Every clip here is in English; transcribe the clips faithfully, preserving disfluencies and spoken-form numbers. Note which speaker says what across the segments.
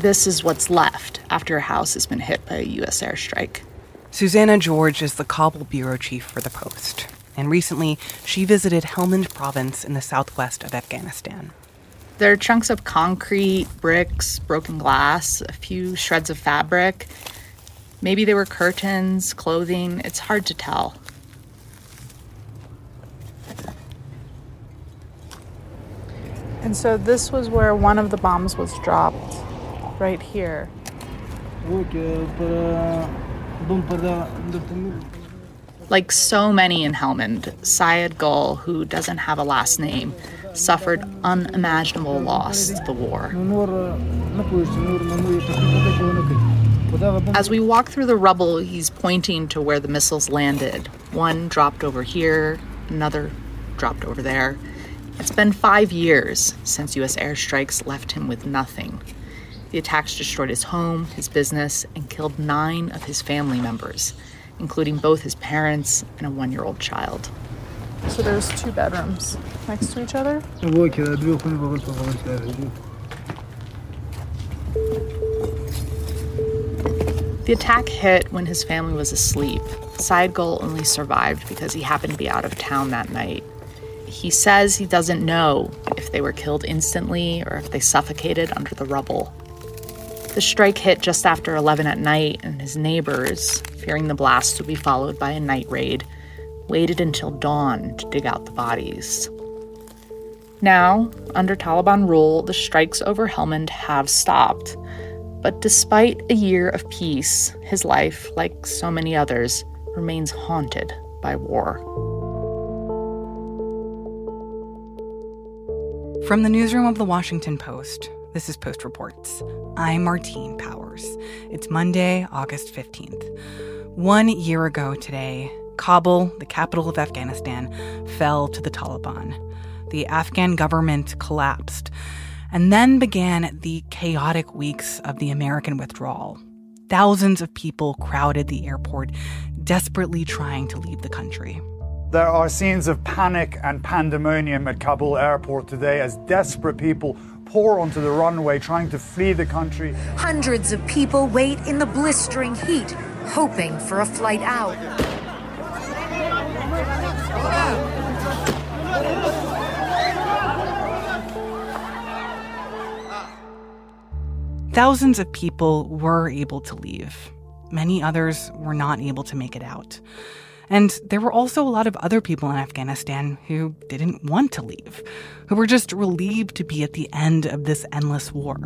Speaker 1: this is what's left after a house has been hit by a U S airstrike.
Speaker 2: Susanna George is the Kabul bureau chief for The Post, and recently she visited Helmand province in the southwest of Afghanistan.
Speaker 1: There are chunks of concrete, bricks, broken glass, a few shreds of fabric. Maybe they were curtains, clothing. It's hard to tell.
Speaker 3: And so this was where one of the bombs was dropped, right here.
Speaker 1: Like so many in Helmand, Syed Gul, who doesn't have a last name, suffered unimaginable loss to the war. As we walk through the rubble, he's pointing to where the missiles landed. One dropped over here, another dropped over there. It's been five years since U S airstrikes left him with nothing. The attacks destroyed his home, his business, and killed nine of his family members, including both his parents and a one-year-old child.
Speaker 3: So there's two bedrooms next to each other?
Speaker 1: The attack hit when his family was asleep. Syed Gul only survived because he happened to be out of town that night. He says he doesn't know if they were killed instantly or if they suffocated under the rubble. The strike hit just after eleven at night, and his neighbors, fearing the blast would be followed by a night raid, waited until dawn to dig out the bodies. Now, under Taliban rule, the strikes over Helmand have stopped. But despite a year of peace, his life, like so many others, remains haunted by war.
Speaker 2: From the newsroom of The Washington Post, this is Post Reports. I'm Martine Powers. It's Monday, August fifteenth. One year ago today, Kabul, the capital of Afghanistan, fell to the Taliban. The Afghan government collapsed, and then began the chaotic weeks of the American withdrawal. Thousands of people crowded the airport, desperately trying to leave the country.
Speaker 4: There are scenes of panic and pandemonium at Kabul airport today as desperate people pour onto the runway trying to flee the country.
Speaker 5: Hundreds of people wait in the blistering heat, hoping for a flight out.
Speaker 2: Thousands of people were able to leave. Many others were not able to make it out. And there were also a lot of other people in Afghanistan who didn't want to leave, who were just relieved to be at the end of this endless war.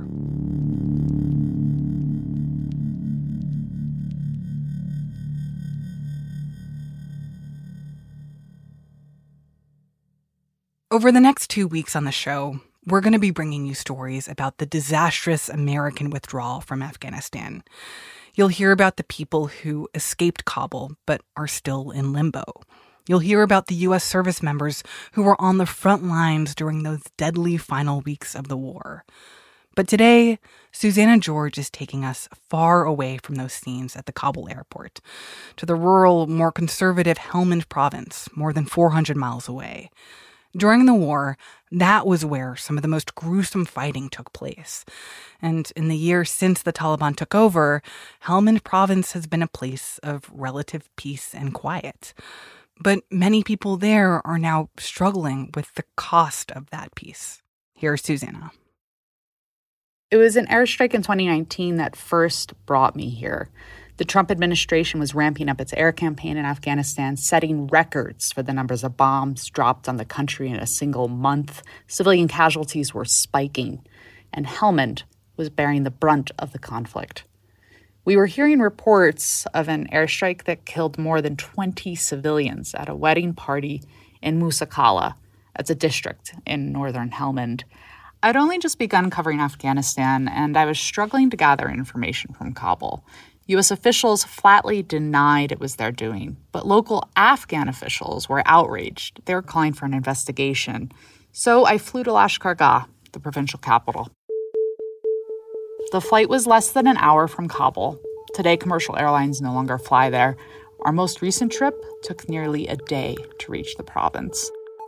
Speaker 2: Over the next two weeks on the show, we're going to be bringing you stories about the disastrous American withdrawal from Afghanistan. You'll hear about the people who escaped Kabul but are still in limbo. You'll hear about the U S service members who were on the front lines during those deadly final weeks of the war. But today, Susanna George is taking us far away from those scenes at the Kabul airport, to the rural, more conservative Helmand province, more than four hundred miles away. During the war, that was where some of the most gruesome fighting took place. And in the years since the Taliban took over, Helmand province has been a place of relative peace and quiet. But many people there are now struggling with the cost of that peace. Here's Susanna.
Speaker 1: It was an airstrike in twenty nineteen that first brought me here. The Trump administration was ramping up its air campaign in Afghanistan, setting records for the numbers of bombs dropped on the country in a single month. Civilian casualties were spiking, and Helmand was bearing the brunt of the conflict. We were hearing reports of an airstrike that killed more than twenty civilians at a wedding party in Musa Qala. That's a district in northern Helmand. I'd only just begun covering Afghanistan, and I was struggling to gather information from Kabul. U S officials flatly denied it was their doing, but local Afghan officials were outraged. They were calling for an investigation. So I flew to Lashkar-Gah, the provincial capital. The flight was less than an hour from Kabul. Today, commercial airlines no longer fly there. Our most recent trip took nearly a day to reach the province.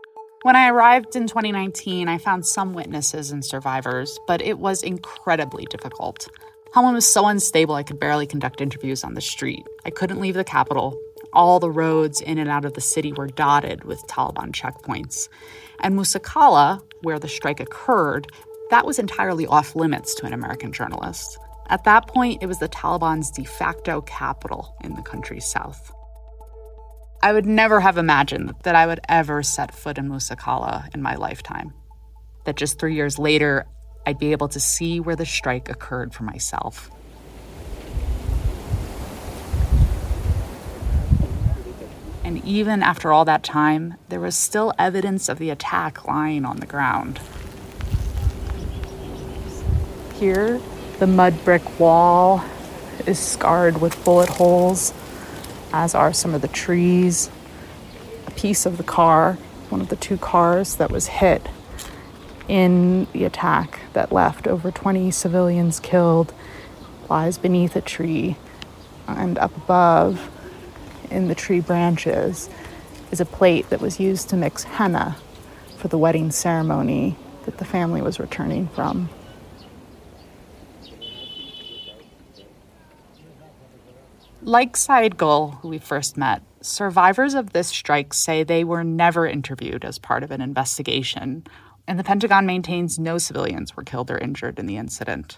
Speaker 1: When I arrived in twenty nineteen, I found some witnesses and survivors, but it was incredibly difficult. Helmand was so unstable I could barely conduct interviews on the street. I couldn't leave the capital. All the roads in and out of the city were dotted with Taliban checkpoints. And Musa Qala, where the strike occurred, that was entirely off limits to an American journalist. At that point, it was the Taliban's de facto capital in the country's south. I would never have imagined that I would ever set foot in Musa Qala in my lifetime. That just three years later, I'd be able to see where the strike occurred for myself. And even after all that time, there was still evidence of the attack lying on the ground.
Speaker 3: Here, the mud brick wall is scarred with bullet holes, as are some of the trees. A piece of the car, one of the two cars that was hit in the attack that left over twenty civilians killed, lies beneath a tree. And up above, in the tree branches, is a plate that was used to mix henna for the wedding ceremony that the family was returning from.
Speaker 1: Like Saeed Gul, who we first met, survivors of this strike say they were never interviewed as part of an investigation, and the Pentagon maintains no civilians were killed or injured in the incident.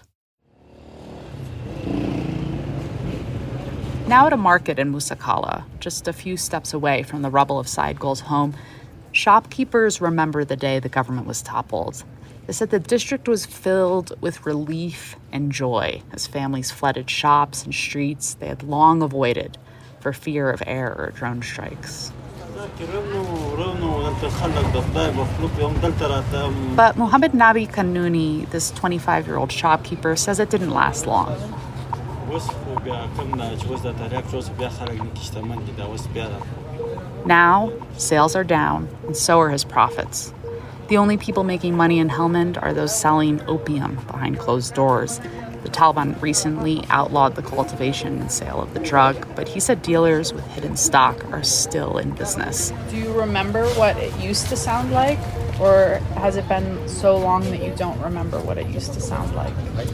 Speaker 1: Now at a market in Musa Qala, just a few steps away from the rubble of Saeed Gul's home, shopkeepers remember the day the government was toppled. They said the district was filled with relief and joy as families flooded shops and streets they had long avoided for fear of air or drone strikes. But Muhammad Nabi Kanuni, this twenty-five-year-old shopkeeper, says it didn't last long. Now, sales are down, and so are his profits. The only people making money in Helmand are those selling opium behind closed doors. The Taliban recently outlawed the cultivation and sale of the drug, but he said dealers with hidden stock are still in business.
Speaker 3: Do you remember what it used to sound like? Or has it been so long that you don't remember what it used to sound like?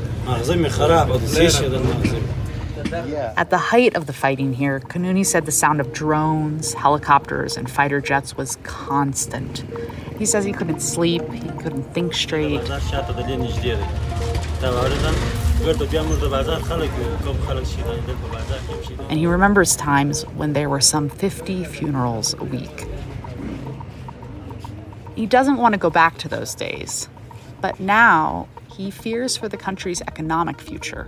Speaker 1: At the height of the fighting here, Kanuni said the sound of drones, helicopters, and fighter jets was constant. He says he couldn't sleep, he couldn't think straight. And he remembers times when there were some fifty funerals a week. He doesn't want to go back to those days, but now he fears for the country's economic future.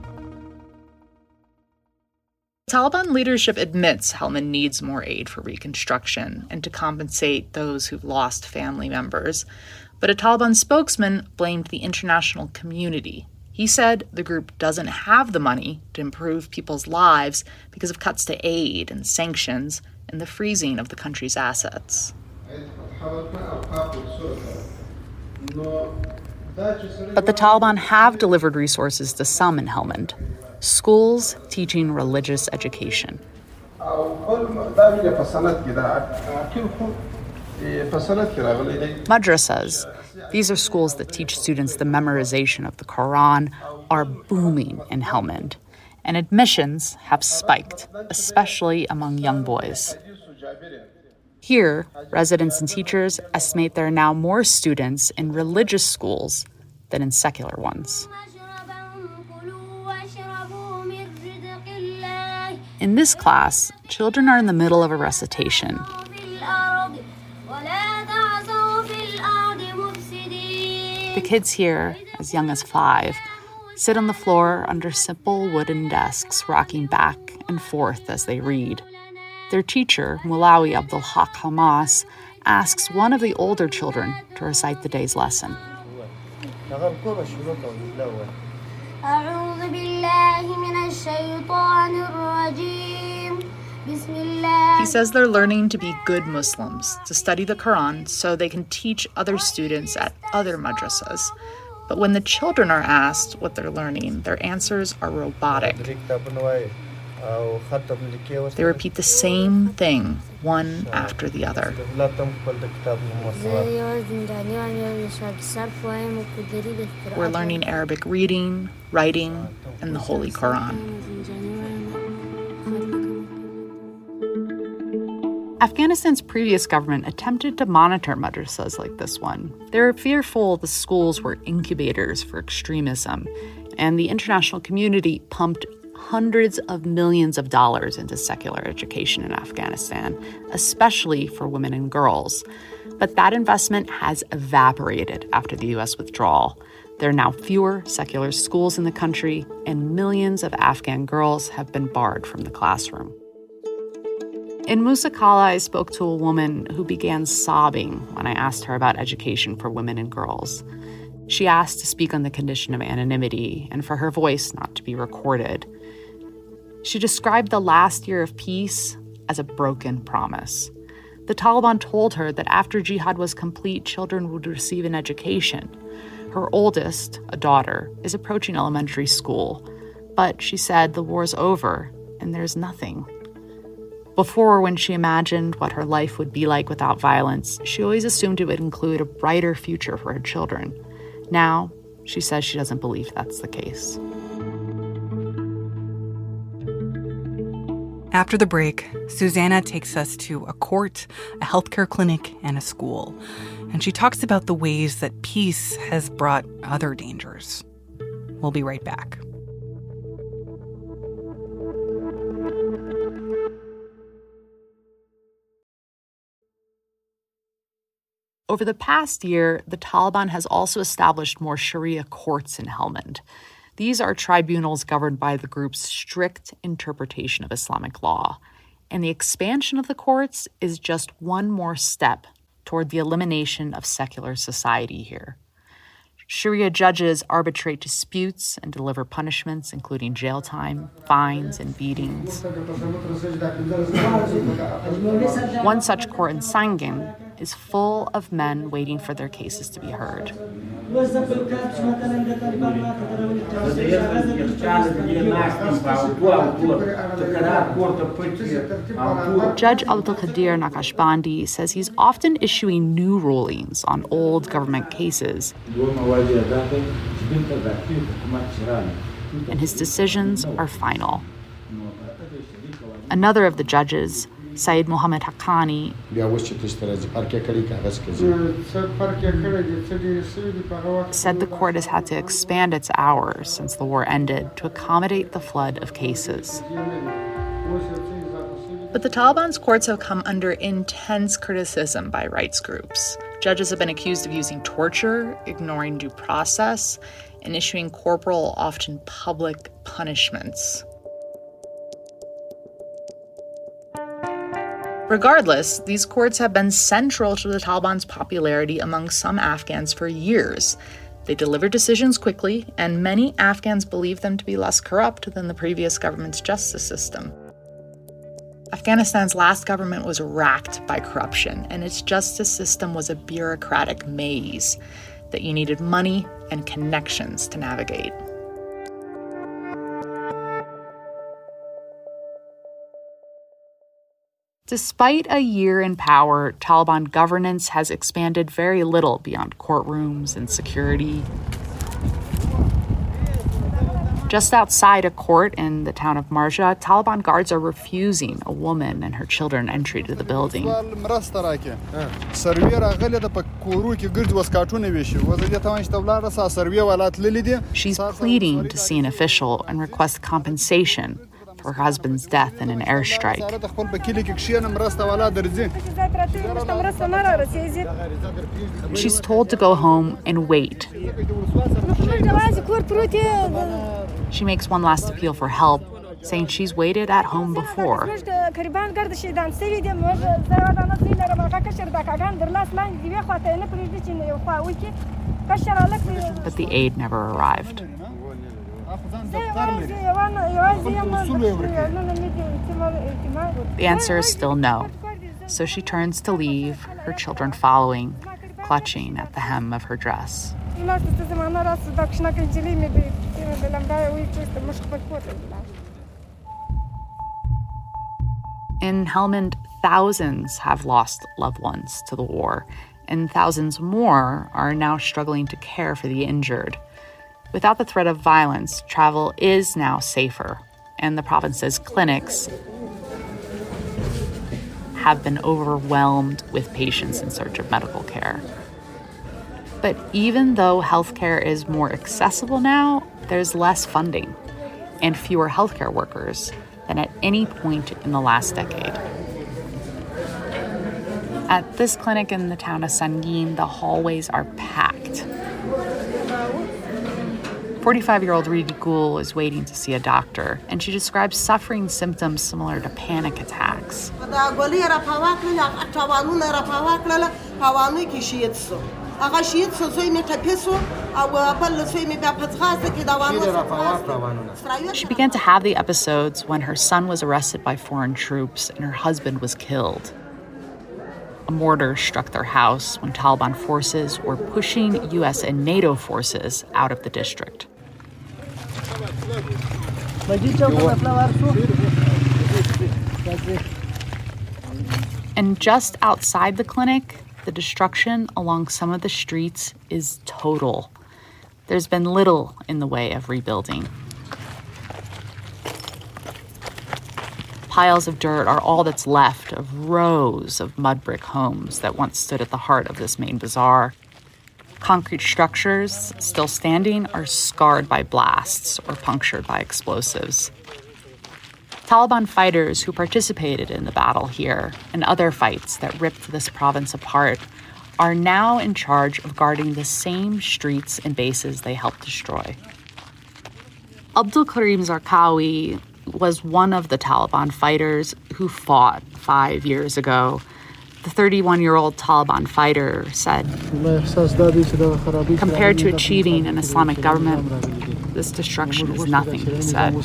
Speaker 1: Taliban leadership admits Helmand needs more aid for reconstruction and to compensate those who've lost family members. But a Taliban spokesman blamed the international community. He said the group doesn't have the money to improve people's lives because of cuts to aid and sanctions and the freezing of the country's assets. But the Taliban have delivered resources to some in Helmand. Schools teaching religious education. Madrasas, these are schools that teach students the memorization of the Quran, are booming in Helmand. And admissions have spiked, especially among young boys. Here, residents and teachers estimate there are now more students in religious schools than in secular ones. In this class, children are in the middle of a recitation. The kids here, as young as five, sit on the floor under simple wooden desks, rocking back and forth as they read. Their teacher, Mulawi Abdul Haq Hamas, asks one of the older children to recite the day's lesson. He says they're learning to be good Muslims, to study the Quran so they can teach other students at other madrasas. But when the children are asked what they're learning, their answers are robotic. They repeat the same thing, one after the other. We're learning Arabic reading, writing, and the Holy Quran. Afghanistan's previous government attempted to monitor madrasas like this one. They were fearful the schools were incubators for extremism, and the international community pumped hundreds of millions of dollars into secular education in Afghanistan, especially for women and girls. But that investment has evaporated after the U S withdrawal. There are now fewer secular schools in the country, and millions of Afghan girls have been barred from the classroom. In Musa Qala, I spoke to a woman who began sobbing when I asked her about education for women and girls. She asked to speak on the condition of anonymity and for her voice not to be recorded. She described the last year of peace as a broken promise. The Taliban told her that after jihad was complete, children would receive an education. Her oldest, a daughter, is approaching elementary school, but she said the war's over and there's nothing. Before, when she imagined what her life would be like without violence, she always assumed it would include a brighter future for her children. Now, she says she doesn't believe that's the case.
Speaker 2: After the break, Susanna takes us to a court, a healthcare clinic, and a school. And she talks about the ways that peace has brought other dangers. We'll be right back.
Speaker 1: Over the past year, the Taliban has also established more Sharia courts in Helmand. These are tribunals governed by the group's strict interpretation of Islamic law. And the expansion of the courts is just one more step toward the elimination of secular society here. Sharia judges arbitrate disputes and deliver punishments, including jail time, fines, and beatings. One such court in Sangin is full of men waiting for their cases to be heard. Judge Abdul Qadir Naqshbandi says he's often issuing new rulings on old government cases, and his decisions are final. Another of the judges, Saeed Mohammed Haqqani, said the court has had to expand its hours since the war ended to accommodate the flood of cases. But the Taliban's courts have come under intense criticism by rights groups. Judges have been accused of using torture, ignoring due process, and issuing corporal, often public, punishments. Regardless, these courts have been central to the Taliban's popularity among some Afghans for years. They deliver decisions quickly, and many Afghans believe them to be less corrupt than the previous government's justice system. Afghanistan's last government was racked by corruption, and its justice system was a bureaucratic maze that you needed money and connections to navigate. Despite a year in power, Taliban governance has expanded very little beyond courtrooms and security. Just outside a court in the town of Marja, Taliban guards are refusing a woman and her children entry to the building. She's pleading to see an official and request compensation for her husband's death in an airstrike. She's told to go home and wait. She makes one last appeal for help, saying she's waited at home before. But the aid never arrived. The answer is still no. So she turns to leave, her children following, clutching at the hem of her dress. In Helmand, thousands have lost loved ones to the war, and thousands more are now struggling to care for the injured. Without the threat of violence, travel is now safer, and the province's clinics have been overwhelmed with patients in search of medical care. But even though healthcare is more accessible now, there's less funding and fewer healthcare workers than at any point in the last decade. At this clinic in the town of Sangin, the hallways are packed. forty-five-year-old Rigi Gul is waiting to see a doctor, and she describes suffering symptoms similar to panic attacks. She began to have the episodes when her son was arrested by foreign troops and her husband was killed. A mortar struck their house when Taliban forces were pushing U S and NATO forces out of the district. And just outside the clinic, the destruction along some of the streets is total. There's been little in the way of rebuilding. Piles of dirt are all that's left of rows of mud brick homes that once stood at the heart of this main bazaar. Concrete structures, still standing, are scarred by blasts or punctured by explosives. Taliban fighters who participated in the battle here and other fights that ripped this province apart are now in charge of guarding the same streets and bases they helped destroy. Abdul Karim Zarqawi was one of the Taliban fighters who fought five years ago. The thirty-one-year-old Taliban fighter said, "Compared to achieving an Islamic government, this destruction is nothing," he said.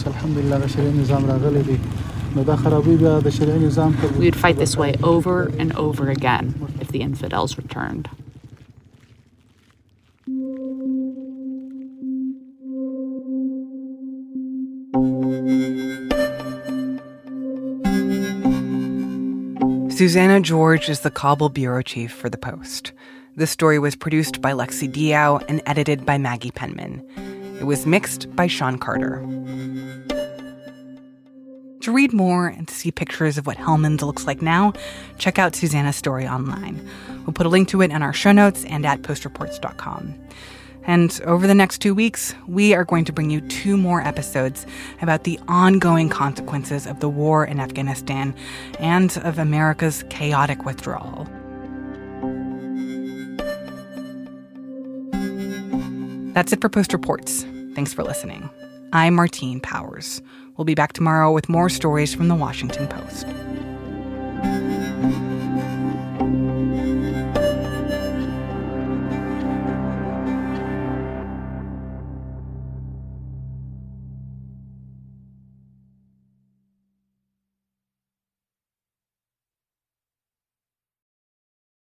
Speaker 1: We would fight this way over and over again if the infidels returned.
Speaker 2: Susanna George is the Kabul bureau chief for The Post. This story was produced by Lexi Diao and edited by Maggie Penman. It was mixed by Sean Carter. To read more and to see pictures of what Helmand looks like now, check out Susanna's story online. We'll put a link to it in our show notes and at post reports dot com. And over the next two weeks, we are going to bring you two more episodes about the ongoing consequences of the war in Afghanistan and of America's chaotic withdrawal. That's it for Post Reports. Thanks for listening. I'm Martine Powers. We'll be back tomorrow with more stories from The Washington Post.